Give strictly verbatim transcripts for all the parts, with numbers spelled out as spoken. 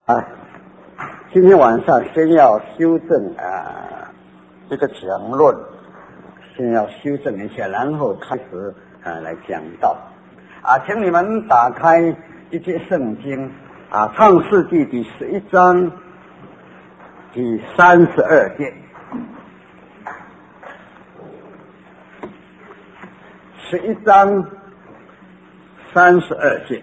啊，今天晚上先要修正啊这个讲论，先要修正一下，然后开始啊来讲道啊，请你们打开一节圣经啊，创世纪第十一章第三十二节，十一章三十二节。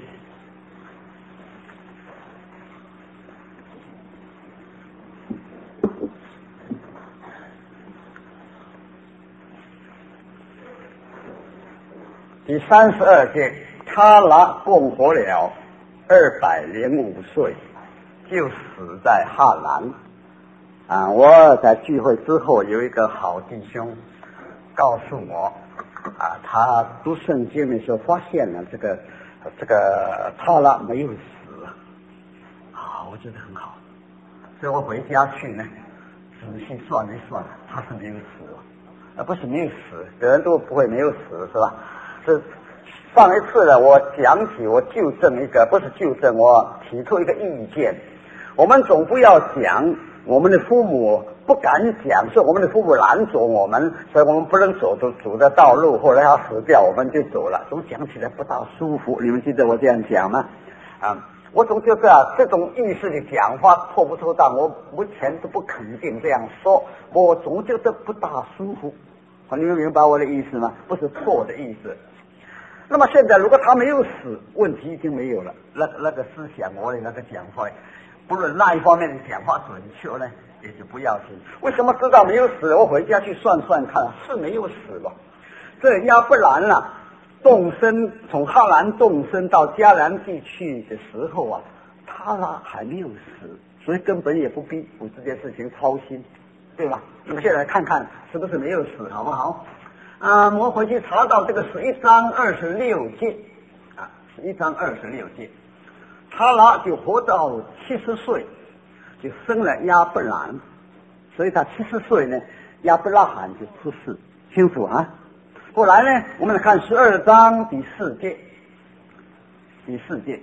第三十二节，他拉共活了二百零五岁，就死在哈兰。啊，我在聚会之后有一个好弟兄告诉我，啊，他读圣经的时候发现了这个这个他拉没有死，好，我觉得很好，所以我回家去呢，仔细算一算，他是没有死，而不是没有死，人都不会没有死，是吧？是上一次呢，我讲起，我纠正一个，不是纠正，我提出一个意见。我们总不要讲我们的父母不敢讲，说我们的父母拦阻我们，所以我们不能走走走的道路，后来他死掉，我们就走了，总讲起来不大舒服。你们记得我这样讲吗？啊，我总觉得啊，这种意思的讲法错不错当，我目前都不肯定这样说，我总觉得不大舒服。你们明白我的意思吗？不是错的意思。那么现在如果他没有死，问题已经没有了，那那个思想，我的那个讲法，不论那一方面的讲法准确呢，也就不要紧。为什么知道没有死？我回家去算算看，是没有死吧？这亚伯兰啊，动身从哈兰动身到迦南地区的时候啊，他拉还没有死，所以根本也不必为这件事情操心，对吧？我们现在看看是不是没有死，好不好？啊，我回去查到这个十一章二十六节啊，十一章二十六节，他拉就活到七十岁，就生了亚伯兰，所以他七十岁呢，亚伯拉罕就出世，清楚啊？后来呢，我们来看十二章第四节，第四节，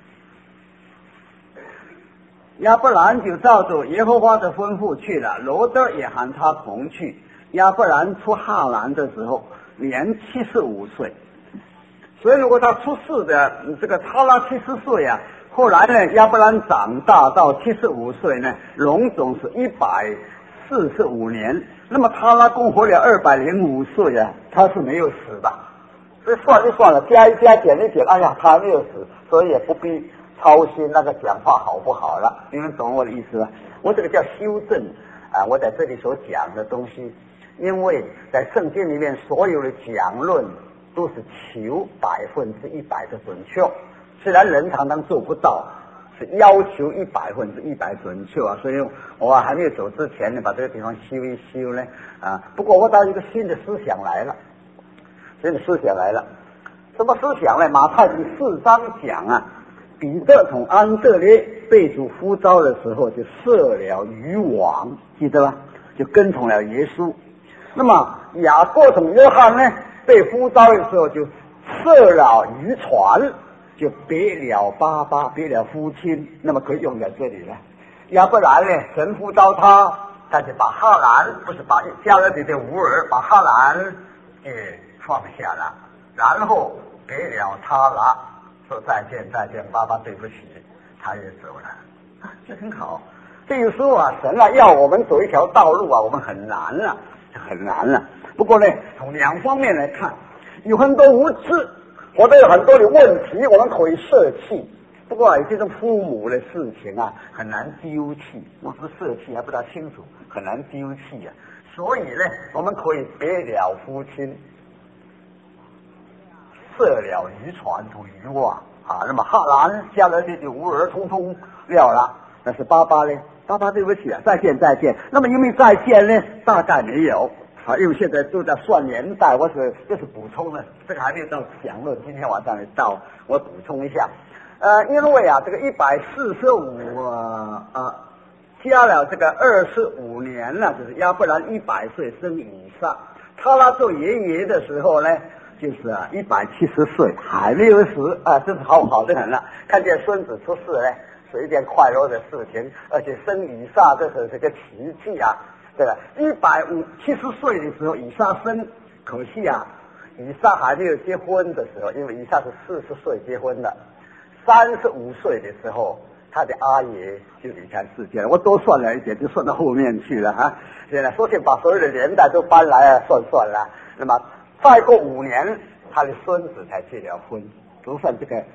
亚伯兰就照着耶和华的吩咐去了，罗德也喊他同去。亚伯兰出哈兰的时候年七十五岁，所以如果他出世的这个他拉七十岁啊，后来呢亚伯兰长大到七十五岁呢，龙总是一百四十五年，那么他拉共活了二百零五岁啊，他是没有死的，所以算一算了，加一加减一减，哎呀他没有死，所以也不必操心那个讲话好不好了，你们懂我的意思吧？我这个叫修正啊，我在这里所讲的东西，因为在圣经里面所有的讲论都是求百分之一百的准确，虽然人常常做不到，是要求一百分之一百准确啊，所以我还没有走之前呢，把这个地方修一修呢啊。不过我到一个新的思想来了，新的思想来了，什么思想呢？马太第四章讲啊，彼得从安德烈被主呼召的时候就设了渔网，记得吧？就跟从了耶稣。那么雅各从约翰呢被呼召的时候就设了渔船，就别了爸爸，别了父亲，那么可以用在这里了。亚伯兰呢，神呼召他，他就把哈兰，不是把加勒底的乌尔，把哈兰给放下了，然后别了他拉，说再见再见，爸爸对不起，他也走了，啊，这很好。这个时候啊，神啊要我们走一条道路啊，我们很难了。很难了，不过呢，从两方面来看，有很多无知，或者有很多的问题，我们可以舍弃。不过有些种父母的事情啊，很难丢弃。我是舍弃还不大清楚，很难丢弃啊。所以呢，我们可以别了父亲，设了渔船同渔网啊。那么哈兰加勒底的乌尔通通了了，但是爸爸呢？爸爸对不起啊，再见再见。那么因为再见呢，大概没有啊，因为现在都在算年代，我是就是补充了，这个还没有到讲论，今天晚上到我补充一下。呃，因为啊，这个一百四十五啊啊，加了这个二十五年了，就是亚伯兰一百岁生以撒，他拉做爷爷的时候呢，就是啊一百七十岁还没有死啊，真是好好的很了。看见孙子出世呢。 是一件快乐的事情，而且生以撒这是这个奇迹啊，对吧？一百五七十岁的时候以撒生，可惜啊，以撒还没有结婚的时候，因为以撒是四十岁结婚的，三十五岁的时候，他的阿爷就离开世界了。我多算了一点，就算到后面去了哈。现在索性把所有的年代都搬来了算算了。那么再过五年，他的孙子才结了婚。都算这个，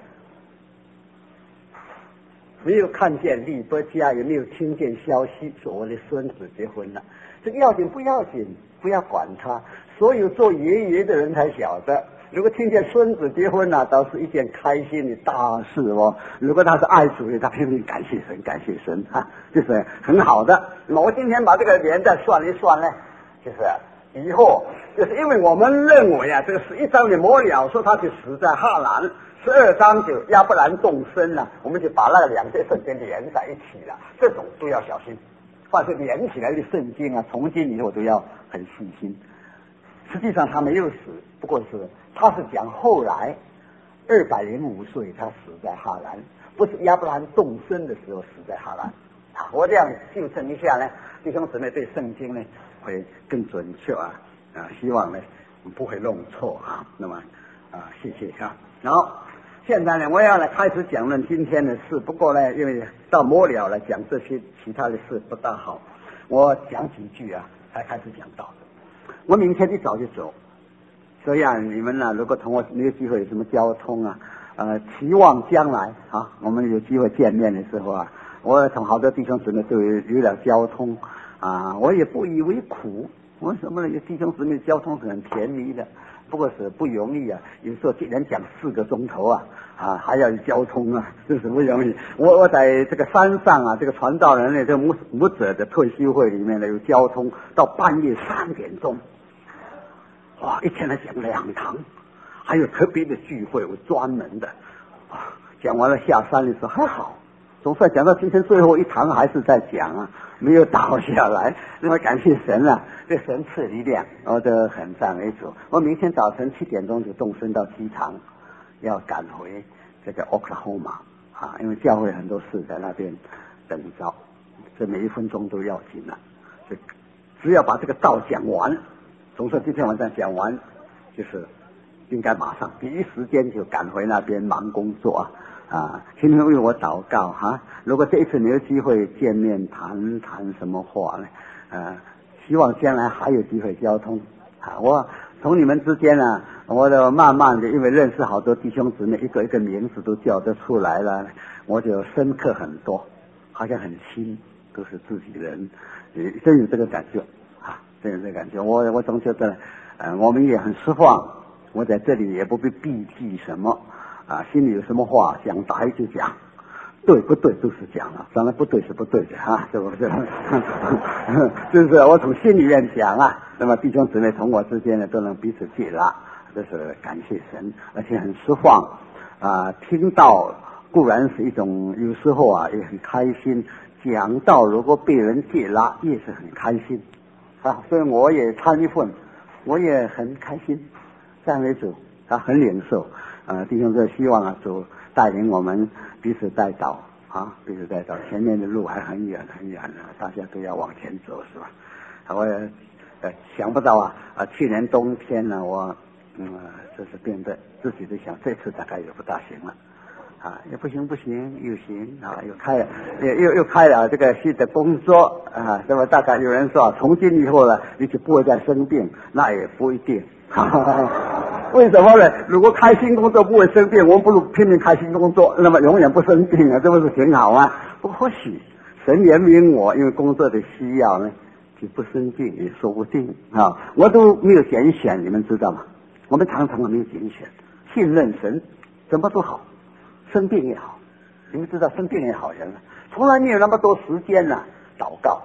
没有看见利伯家，也没有听见消息说我的孙子结婚了。这个要紧不要紧？不要管他。所有做爷爷的人才晓得，如果听见孙子结婚了，倒是一件开心的大事哦。如果他是爱主的，他拼命感谢神，感谢神啊，就是很好的。那么我今天把这个年代算一算呢，就是以后，就是因为我们认为啊，这个十一章的末了说他就死在哈兰，十二章就亚伯兰动身了，我们就把那个两节圣经连在一起了，这种都要小心。凡是连起来的圣经啊，从今以后都要很细心。实际上他没有死，不过是他是讲后来二百零五岁他死在哈兰，不是亚伯兰动身的时候死在哈兰啊。我这样纠正一下呢，弟兄姊妹对圣经呢会更准确啊啊，希望呢不会弄错啊。那么啊，谢谢啊。然后现在呢，我要来开始讲论今天的事。不过呢，因为到末了来讲这些其他的事不大好，我讲几句啊，才开始讲到。我明天一早就走，这样你们呢、啊，如果同我没有机会有什么交通啊，呃，期望将来啊，我们有机会见面的时候啊，我同好多弟兄姊妹都有有了交通啊，我也不以为苦。为什么呢？有弟兄姊妹交通是很便宜的，不过是不容易啊。有时候竟然讲四个钟头啊，啊，还要有交通啊，这是不容易。我我在这个山上啊，这个传道人呢，这个牧牧者的退休会里面呢，有交通到半夜三点钟。哇，一天来讲两堂，还有特别的聚会，我专门的。啊，讲完了下山的时候还好，总算讲到今天最后一堂还是在讲啊，没有倒下来。那么感谢神啊，这神赐力量，我都很赞美主。我明天早晨七点钟就动身到机场，要赶回这个 Oklahoma 啊，因为教会很多事在那边等着，这每一分钟都要紧了。这只要把这个道讲完。总算今天晚上讲完，就是应该马上第一时间就赶回那边忙工作啊！啊，请你们为我祷告哈、啊。如果这一次没有机会见面谈谈什么话呢？呃，希望将来还有机会交通啊。我从你们之间啊，我都慢慢的因为认识好多弟兄姊妹，一个一个名字都叫得出来了，我就深刻很多，好像很亲，都是自己人，真有这个感觉。这样的感觉，我我总觉得，呃，我们也很失望。我在这里也不必避忌什么啊，心里有什么话想打一就讲，对不对都是讲了，当然不对是不对的啊，是不是？就是我从心里面讲啊，那么弟兄姊妹同我之间呢都能彼此接纳，这是感谢神，而且很释放啊。听到固然是一种，有时候啊也很开心，讲到如果被人接纳也是很开心。啊，所以我也参一份，我也很开心，赞美主啊，很领受啊，弟兄哥希望啊，主带领我们彼此带导啊，彼此带导，前面的路还很远很远呢，大家都要往前走，是吧？啊、我也呃想不到啊啊，去年冬天呢，我嗯，这是变得自己都想，这次大概也不大行了。啊，也不行不行又行啊，又开了又又又开了这个新的工作啊，那么大概有人说从今以后呢，你就不会再生病，那也不一定。为什么呢？如果开心工作不会生病，我们不如拼命开心工作，那么永远不生病啊，这不是挺好吗？不或许神怜悯我，因为工作的需要呢，就不生病也说不定啊。我都没有拣选，你们知道吗？我们常常没有拣选，信任神，什么都好。生病也好，你们知道生病也好人了，从来没有那么多时间呢、啊、祷告，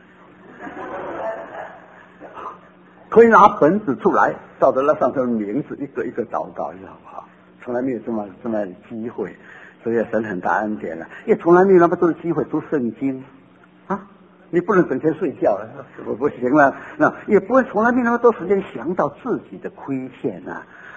可以拿本子出来，照着那上头的名字一个一个祷告，你知道不好？从来没有这么这么机会，所以神很大恩典了，也从来没有那么多的机会读圣经啊！你不能整天睡觉了，我不行了，那也不会从来没有那么多时间想到自己的亏欠啊。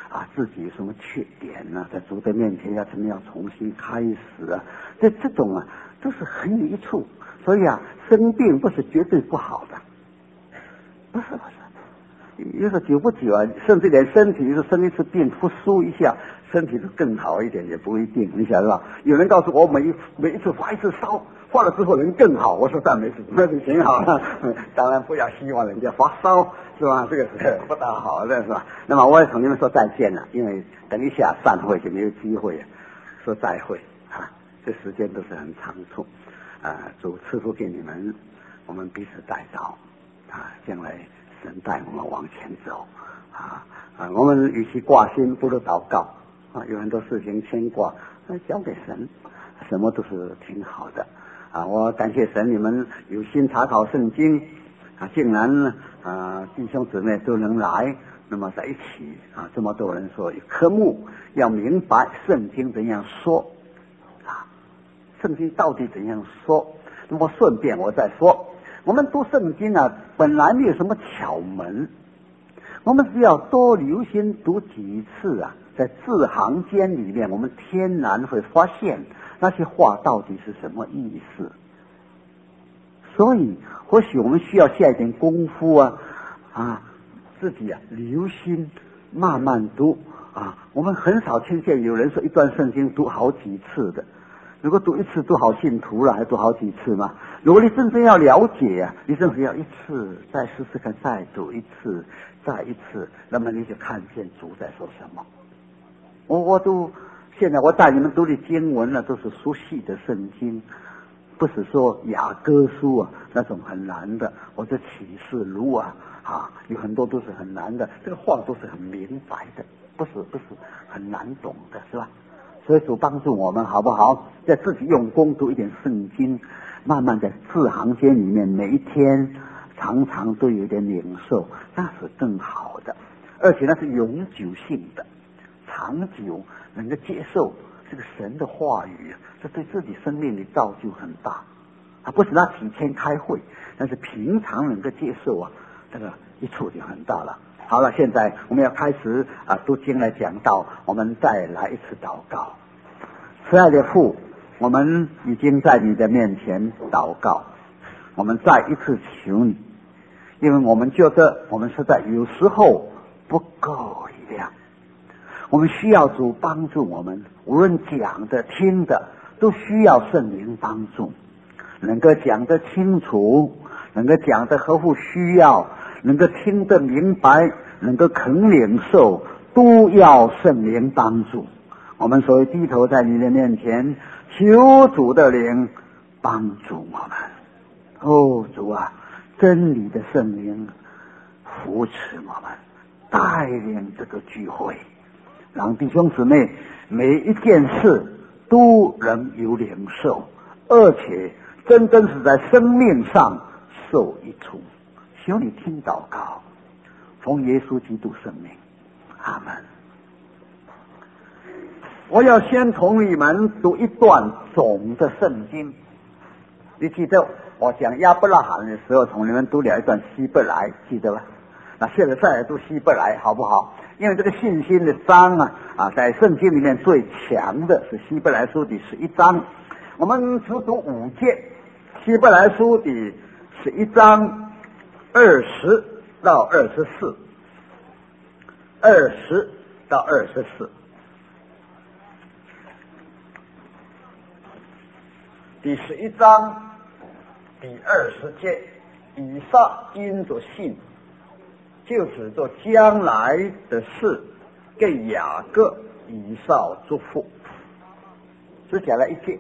啊，自己有什么缺点呢、啊？在主的面前要怎么样重新开始啊？这这种啊，都是很有益处。所以啊，生病不是绝对不好的，不是不是。有时候久不久啊，甚至连身体就是生一次病，复苏一下，身体就更好一点，也不一定，你晓得吧？有人告诉我，每一每一次发一次烧，发了之后人更好，我说但没事，那就挺好了。当然不要希望人家发烧，是吧？这个是不大好的，是吧？那么我也同你们说再见了，因为等一下散会就没有机会说再会啊，这时间都是很仓促啊，主赐福给你们，我们彼此带祷啊，将来神带我们往前走啊啊！我们与其挂心，不如祷告啊。有很多事情牵挂，那交给神，什么都是挺好的啊。我感谢神，你们有心查考圣经啊，竟然啊弟兄姊妹都能来，那么在一起啊，这么多人说有科目要明白圣经怎样说啊，圣经到底怎样说？那么顺便我再说。我们读圣经啊，本来没有什么巧门，我们只要多留心读几次啊，在字行间里面，我们天然会发现那些话到底是什么意思。所以，或许我们需要下一点功夫啊，啊，自己啊留心慢慢读啊。我们很少听见有人说一段圣经读好几次的。如果读一次读好信徒了，还读好几次吗？如果你真正要了解啊，你真是要一次再试试看，再读一次，再一次，那么你就看见主在说什么。我我都现在我带你们读的经文呢，都是熟悉的圣经，不是说雅歌书啊那种很难的，或者启示录啊啊，有很多都是很难的，这个话都是很明白的，不是不是很难懂的，是吧？所以主帮助我们好不好？在自己用功读一点圣经，慢慢在字行间里面，每一天常常都有点领受，那是更好的，而且那是永久性的，长久能够接受这个神的话语，这对自己生命的造就很大啊！不是那几天开会，但是平常能够接受啊，这个一处就很大了。好了，现在我们要开始啊读经来讲道，我们再来一次祷告。慈爱的父，我们已经在你的面前祷告，我们再一次求你，因为我们觉得我们实在有时候不够力量，我们需要主帮助我们，无论讲的听的都需要圣灵帮助，能够讲得清楚，能够讲得合乎需要，能够听得明白，能够肯领受，都要圣灵帮助。我们所以低头在你的面前，求主的灵帮助我们。哦，主啊，真理的圣灵扶持我们，带领这个聚会，让弟兄姊妹每一件事都能有领受，而且真正是在生命上受益处。求你听祷告，奉耶稣基督圣名，阿门。我要先同你们读一段总的圣经。你记得我讲亚伯拉罕的时候，同你们读了一段希伯来，记得吧？那现在再来读希伯来好不好？因为这个信心的章啊啊，在圣经里面最强的是希伯来书第十一章。我们只读五节，希伯来书第十一章二十到二十四，二十到二十四。第十一章第二十节，以撒因着信，就指着将来的事，给雅各、以扫祝福。只讲了一节。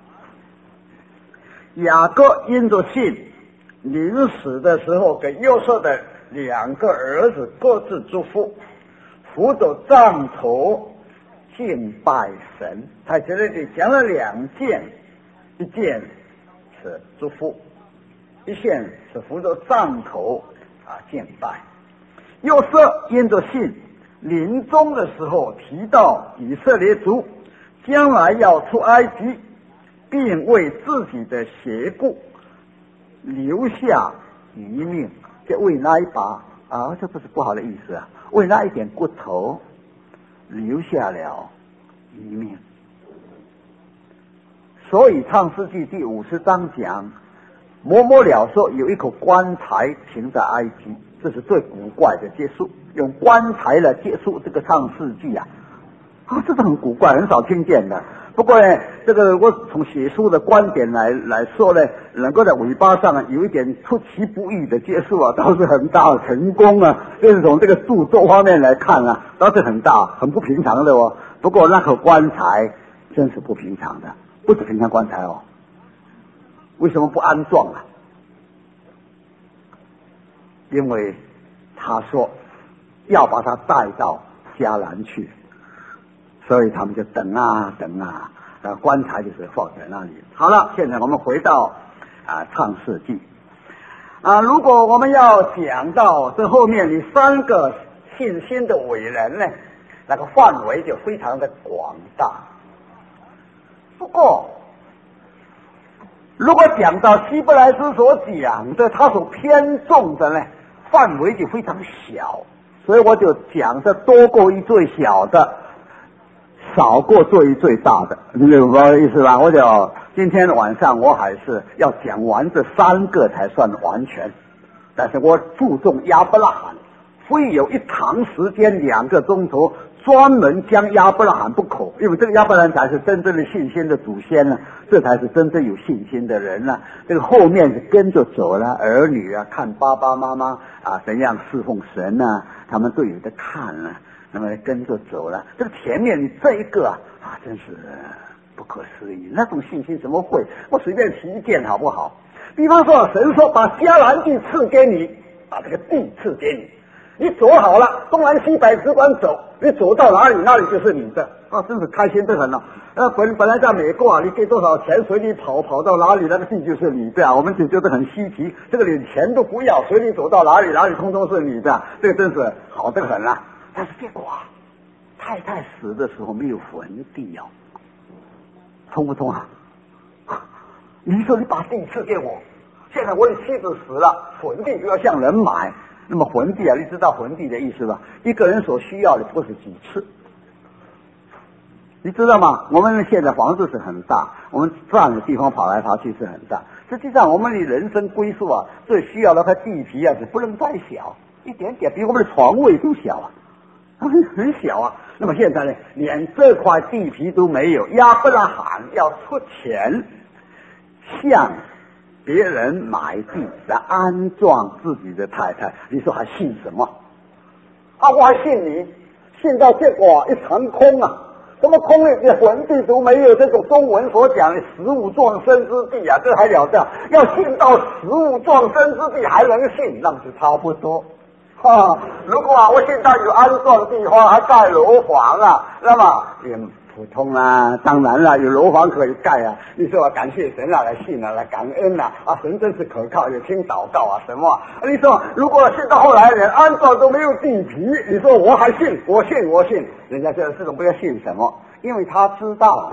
雅各因着信，临死的时候给约瑟的两个儿子各自祝福，扶着杖头敬拜神。他这里讲了两件，一件是祝福，一件是扶着杖头啊敬拜。约瑟因着信，临终的时候提到以色列族将来要出埃及，并为自己的邪故留下遗命。这为那一把啊，这不是不好的意思啊，为那一点骨头留下了一命。所以创世纪第五十章讲，末末了说有一口棺材停在埃及，这是最古怪的结束，用棺材来结束这个创世纪啊，啊，这是很古怪，很少听见的。不过呢，这个我从写书的观点来来说呢，能够在尾巴上有一点出其不意的结束啊，倒是很大的成功啊。就是从这个著作方面来看啊，倒是很大，很不平常的哦。不过那口棺材真是不平常的，不是平常棺材哦。为什么不安葬啊？因为他说要把他带到迦南去。所以他们就等啊等啊，呃，棺材就是放在那里。好了，现在我们回到啊创世纪啊，如果我们要讲到这后面你三个信心的伟人呢，那个范围就非常的广大。不过，如果讲到希伯来书所讲的，他所偏重的呢，范围就非常小，所以我就讲的多过于最小的。少过最最大的，你明白我的意思吧？我就今天晚上我还是要讲完这三个才算完全，但是我注重亚伯拉罕，非有一堂时间两个钟头专门将亚伯拉罕不可，因为这个亚伯拉罕才是真正的信心的祖先呢，这才是真正有信心的人呢。这个后面是跟着走了，儿女啊，看爸爸妈妈啊怎样侍奉神啊，他们都有的看啊。那么跟着走了，这个前面你这一个啊，啊真是不可思议，那种信心怎么会？我随便提一件好不好？比方说，神说把迦南地赐给你，把这个地赐给你，你走好了，东南西北只管走，你走到哪里，那里就是你的啊，真是开心得很了。呃，本本来在美国啊，你给多少钱随你跑，跑到哪里那个地就是你的啊，我们就觉得很稀奇，这个连钱都不要，随你走到哪里，哪里通通是你的，这个真是好得很了。但是结果啊，太太死的时候没有坟地哦，通不通啊？你说你把地赐给我，现在我的妻子死了，坟地就要向人买。那么坟地啊，你知道坟地的意思吧？一个人所需要的不是几次，你知道吗？我们现在房子是很大，我们占的地方跑来跑去是很大。实际上，我们的人生归宿啊，最需要的块地皮啊，是不能太小，一点点比我们的床位都小啊。很很小啊，那么现在呢，连这块地皮都没有，亚伯拉罕要出钱向别人买地来安葬自己的太太，你说还信什么？啊，我还信你，信到结果一场空啊！什么空呢？连坟地都没有，这种中文所讲的十五壮身之地啊，这还了得？要信到十五壮身之地还能信，那是差不多。哈、啊，如果啊，我现在有安葬地方，还盖楼房啊，那么也普通啦、啊，当然了，有楼房可以盖啊。你说我感谢神啊，来信啊，来感恩啊，啊，神真是可靠，有听祷告啊，什么、啊？你说如果信到后来连安葬都没有地皮，你说我还信？我信，我信。人家这这种不要信什么？因为他知道，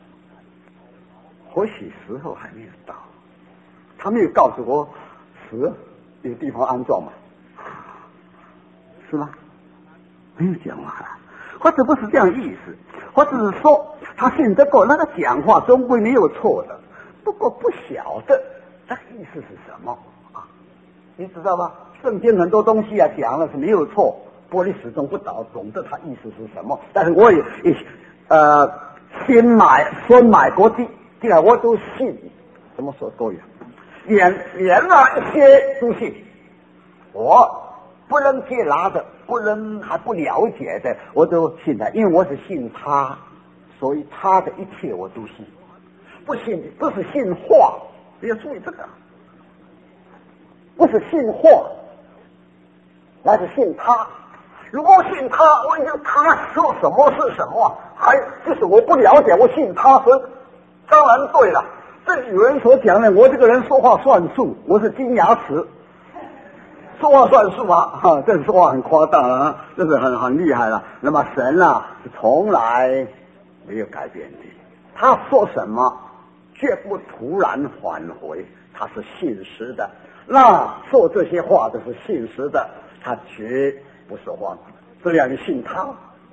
或许时候还没有到，他没有告诉我死有地方安葬嘛。是吗？没有讲话了，或者不是这样意思，或者是说他信得过那个讲话终归没有错的，不过不晓得这个意思是什么啊？你知道吧？圣经很多东西啊讲了是没有错，不过你始终不懂懂得它意思是什么。但是我也也呃先买先买过地，这个我都信，怎么说都有，连连了一些都信，我。不能接拿的，不能还不了解的，我都信他，因为我是信他，所以他的一切我都信。不信不是信话，你要注意这个，不是信话，那是信他。如果信他，我就他说什么是什么，还就是我不了解，我信他，所以当然对了。这有人所讲的，我这个人说话算数，我是金牙齿。说话算数啊！哈，这说话很夸大啊，这是很很厉害了。那么神啊，是从来没有改变的，他说什么绝不突然返回，他是信实的。那说这些话都是信实的，他绝不说谎。这样你信他，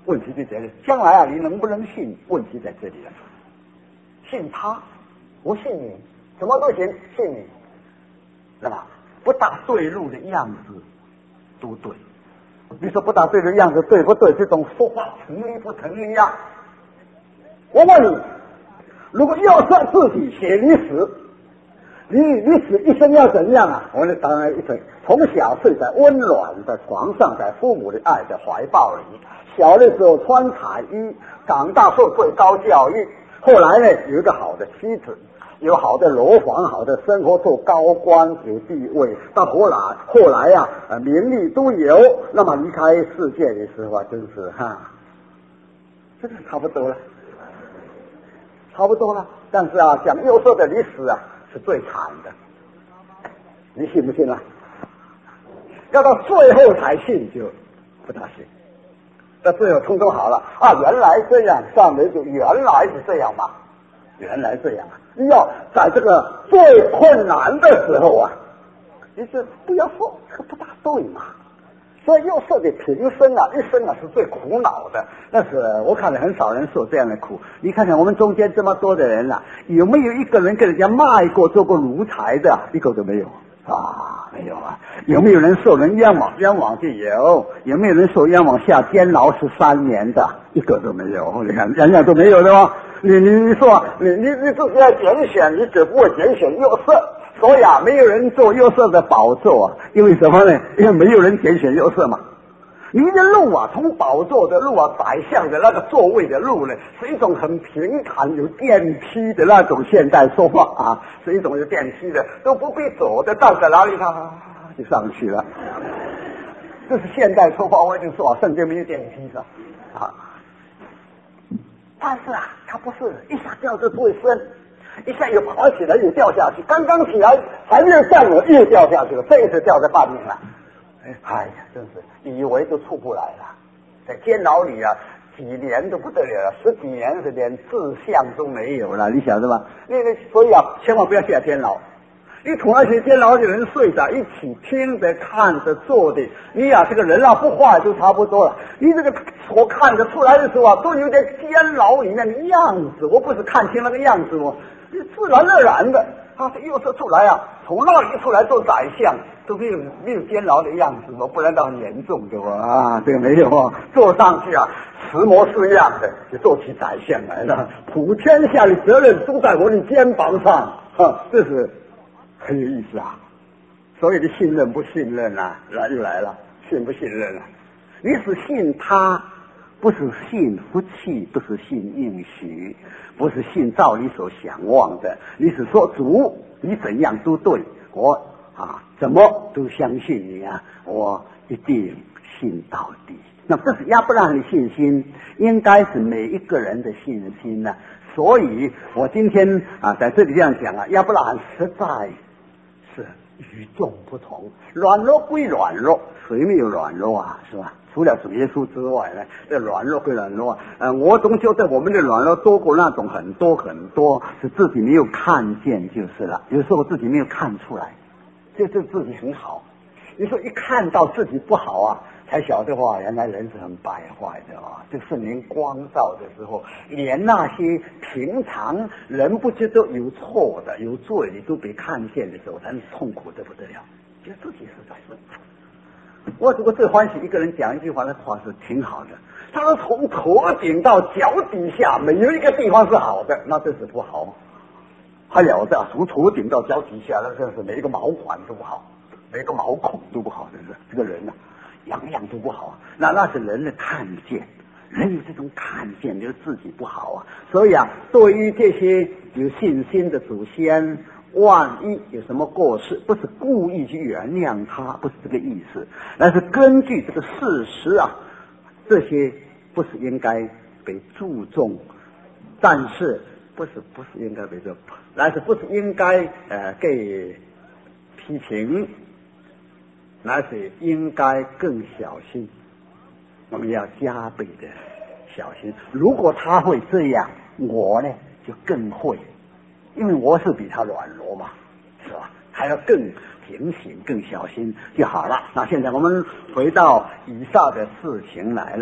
问题就在这里，将来啊，你能不能信？问题在这里了。信他，不信你，什么都行，信你，是吧？不大对路的样子都对。你说不大对的样子对不对？这种说话成立不成立呀？我问你，如果要算自己写你死，你你死一生要怎样啊？我们当然一生从小睡在温暖的床上，在父母的爱的怀抱里，小的时候穿彩衣，长大受最高教育，后来呢有一个好的妻子，有好的楼房，好的生活，做高官，有地位，到后来后来呀、啊，呃，名利都有。那么离开世界的时候啊，真是哈，这个差不多了，差不多了。但是啊，讲幼色的历史啊，是最惨的，你信不信啊？要到最后才信就不大信。到最后通通好了啊，原来这样，上面就原来是这样嘛，原来这样啊。你要在这个最困难的时候啊，你是不要说这个不大对嘛。所以幼色的平生啊，一生啊是最苦恼的。但是我看了很少人受这样的苦。你看看我们中间这么多的人啊，有没有一个人跟人家卖过、做过奴才的？一个都没有啊，没有啊。有没有人受人冤枉？冤枉就有。有没有人受冤枉下监牢十三年的？一个都没有。你看，人家都没有的吗？你你你说你你你自己要拣选，你只不过拣选幼色。所以啊，没有人做幼色的宝座啊，因为什么呢？因为没有人拣选幼色嘛。你的路啊，从宝座的路啊，宰相的那个座位的路呢，是一种很平坦有电梯的那种现代说法啊，是一种有电梯的，都不必走的，到在哪里它就上去了。这是现代说法，我已经说了，圣经没有电梯是吧？啊，但是啊，它不是一下掉得最深。一下又跑起来又掉下去，刚刚起来还没有站稳又掉下去了，这一次掉在半命了。哎呀，真是以为都出不来了，在监牢里啊，几年都不得了，十几年是连志向都没有了，你晓得吧？那个所以啊，千万不要下监牢。你同那些监牢的人睡在一起，听着、看着、做的，你啊，这个人啊不坏就差不多了。你这个我看着出来的时候啊，都有点监牢里面的样子，我不是看清那个样子哦。自然而然的，他这幼色出来啊，从那里出来做宰相，都没有没有监牢的样子哦，不然倒很严重的啊，这个没有啊，坐上去啊，实模式样的就做起宰相来了，普天下的责任都在我的肩膀上，哈，这是很有意思啊。所有的信任不信任啊，来就来了，信不信任啊？你是信他。不是信福气，不是信应许，不是信照你所想望的。你是说主，你怎样都对，我啊怎么都相信你啊，我一定信到底。那这是亚伯拉罕的信心，应该是每一个人的信心呢、啊。所以我今天啊在这里这样讲啊，亚伯拉罕实在是与众不同，软弱归软弱，谁没有软弱啊？是吧？除了主耶稣之外呢，这软弱归软弱啊，呃，我总觉得我们的软弱多过那种很多很多，是自己没有看见就是了。有时候自己没有看出来，这这自己很好。你说一看到自己不好啊，才晓得话，原来人是很败坏的啊。这圣灵光照的时候，连那些平常人不觉得有错的、有罪的都被看见的时候，人痛苦得不得了，觉得自己实在是。我如果最欢喜一个人讲一句话，那话是挺好的。他说从头顶到脚底下没有一个地方是好的，那真是不好。还了得，从头顶到脚底下，那真是每一个毛管都不好，每一个毛孔都不好，真是这个人啊，样样都不好。那那是人的看见，人有这种看见，就是自己不好啊。所以啊，对于这些有信心的祖先，万一有什么过失，不是故意去原谅他，不是这个意思，而是根据这个事实啊，这些不是应该被注重，但是不是不是应该被这，而是不是应该呃给批评，而是应该更小心，我们要加倍的小心。如果他会这样，我呢就更会。因为我是比他软弱嘛，是吧？还要更警醒、更小心就好了。那现在我们回到以上的事情来了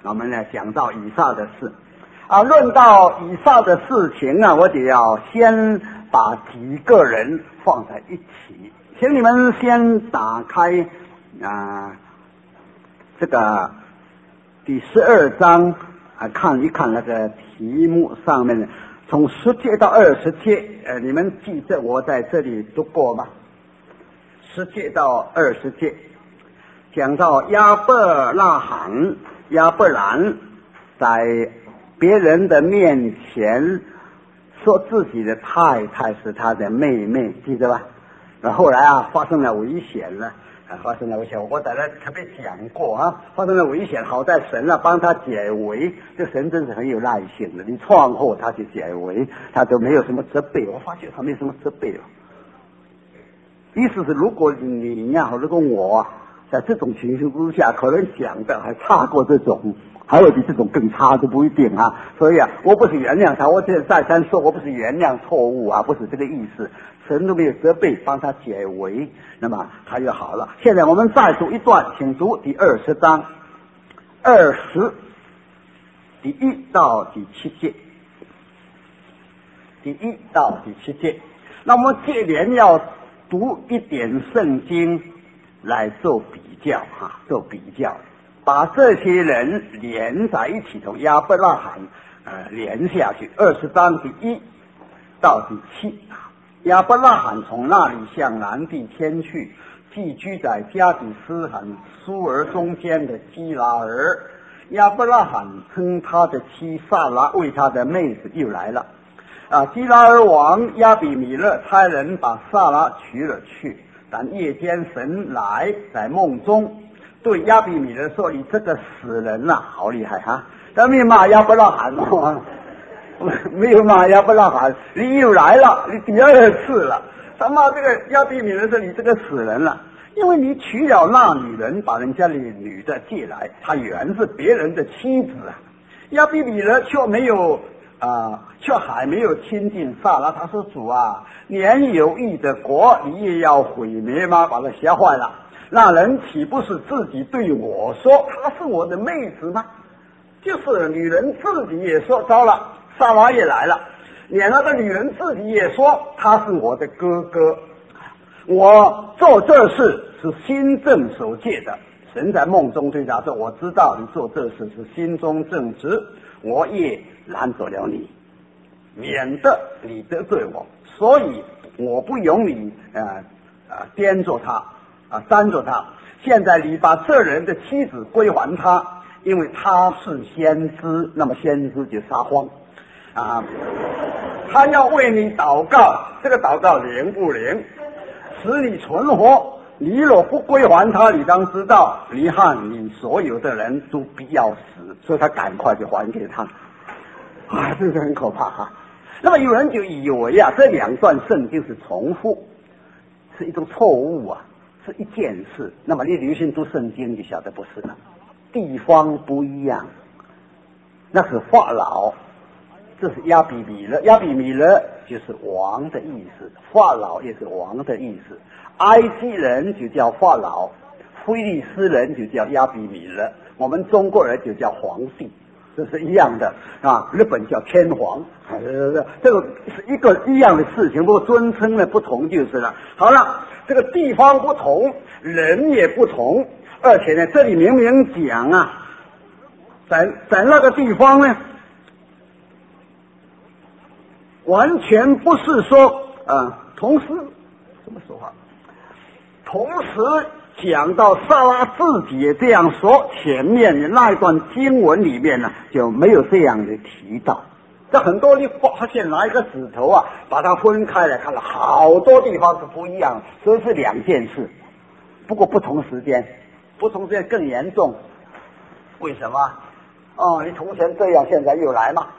我们呢讲到以上的事啊，论到以上的事情啊，我得要先把几个人放在一起，请你们先打开啊这个第十二章啊，看一看那个题目上面，从十节到二十节，呃，你们记得我在这里读过吗？十节到二十节，讲到亚伯拉罕、亚伯兰在别人的面前说自己的太太是他的妹妹，记得吧？那后来啊，发生了危险了。啊，发生了危险，我在那特别讲过啊，发生了危险，好在神啊帮他解围，这神真是很有耐心的，你闯祸他就解围，他都没有什么责备，我发觉他没有什么责备了。意思是，如果你呀，如果我啊，在这种情形之下，可能讲的还差过这种，还有比这种更差都不一定啊。所以啊，我不是原谅他，我现在再三说，我不是原谅错误啊，不是这个意思。神都没有责备，帮他解围，那么他就好了。现在我们再读一段，请读第二十章二十第一到第七节，第一到第七节。那我们接连要读一点圣经来做比较哈，做比较，把这些人连在一起，从亚伯拉罕呃连下去。二十章第一到第七。亚伯拉罕从那里向南地迁去，寄居在加底斯和苏尔中间的基拉尔。亚伯拉罕称他的妻萨拉为他的妹子，又来了。啊，基拉尔王亚比米勒差人把萨拉娶了去，但夜间神来在梦中对亚比米勒说：“你这个死人啊，好厉害哈！”他没有骂亚伯拉罕哦。没有骂亚伯拉罕，你又来了，你第二次了。他骂这个亚比米勒说：“你这个死人了，因为你娶了那女人，把人家的女的借来，她原是别人的妻子啊。”亚比米勒却没有啊、呃，却还没有亲近撒拉。他说：“主啊，年有益的国，你也要毁灭吗？”把他吓坏了。那人岂不是自己对我说：“她是我的妹子吗？”就是女人自己也说：“糟了。”撒拉也来了，连那个女人自己也说他是我的哥哥。我做这事是心正守戒的。神在梦中对他说：“我知道你做这事是心中正直，我也拦走了你，免得你得罪我，所以我不容你啊啊颠着他啊粘着他。现在你把这人的妻子归还他，因为他是先知。”那么先知就撒谎。啊，他要为你祷告，这个祷告灵不灵，使你存活。你若不归还他，你当知道，你和你所有的人都必要死。所以他赶快就还给他。啊，这个很可怕哈、啊。那么有人就以为啊，这两段圣经是重复，是一种错误啊，是一件事。那么你留心读圣经，就晓得不是了，地方不一样，那是法老。这是亚比米勒，亚比米勒就是王的意思，法老也是王的意思。埃及人就叫法老，菲利斯人就叫亚比米勒，我们中国人就叫皇帝，这是一样的啊。日本叫天皇，这个是一个一样的事情，不过尊称的不同就是了。好了，这个地方不同，人也不同，而且呢，这里明明讲啊，在在那个地方呢。完全不是说啊、呃，同时怎么说话？同时讲到萨拉自己也这样说，前面的那一段经文里面呢就没有这样的提到。这很多你发现拿一个指头啊，把它分开来看了，好多地方是不一样，所以是两件事。不过不同时间，不同时间更严重。为什么？哦，你从前这样，现在又来吗？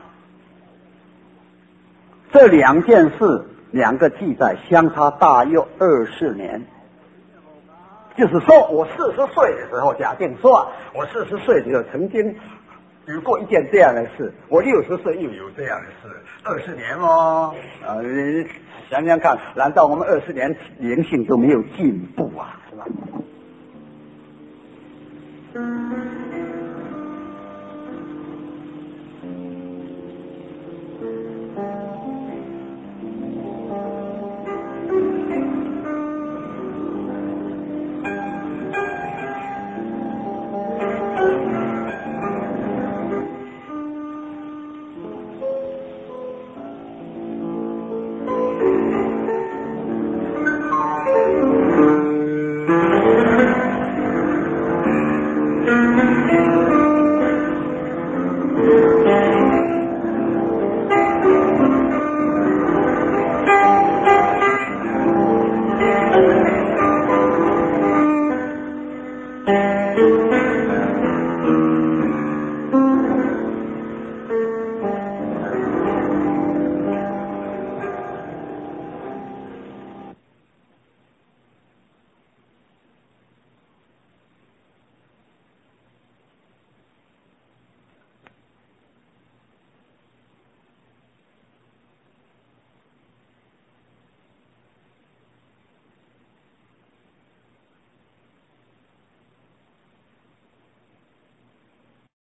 这两件事，两个记载相差大约二十年。就是说我四十岁的时候，假定说啊，我四十岁的时候曾经有过一件这样的事，我六十岁又有这样的事，二十年哦，啊，你想想看，难道我们二十年灵性都没有进步啊？是吧？